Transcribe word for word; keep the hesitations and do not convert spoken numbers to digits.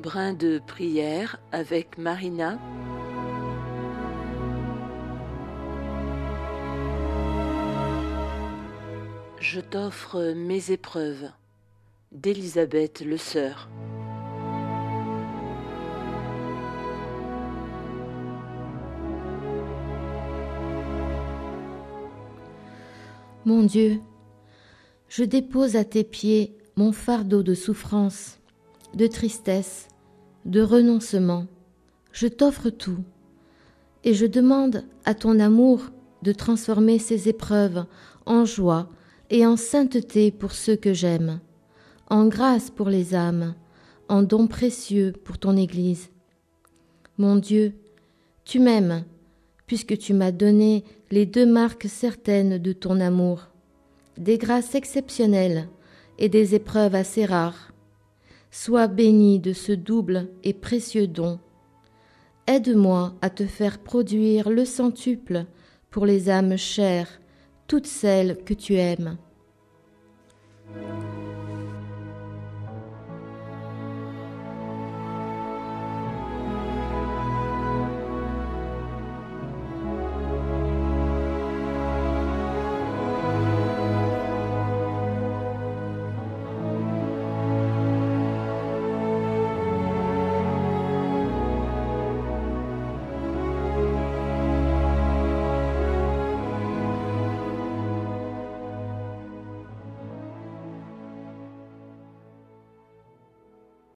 Brin de prière avec Marina. Je t'offre mes épreuves d'Élisabeth Le Sœur. Mon Dieu, je dépose à tes pieds mon fardeau de souffrance, de tristesse, de renoncement. Je t'offre tout, et je demande à ton amour de transformer ces épreuves en joie et en sainteté pour ceux que j'aime, en grâce pour les âmes, en dons précieux pour ton Église. Mon Dieu, tu m'aimes, puisque tu m'as donné les deux marques certaines de ton amour, des grâces exceptionnelles et des épreuves assez rares. Sois béni de ce double et précieux don. Aide-moi à te faire produire le centuple pour les âmes chères, toutes celles que tu aimes.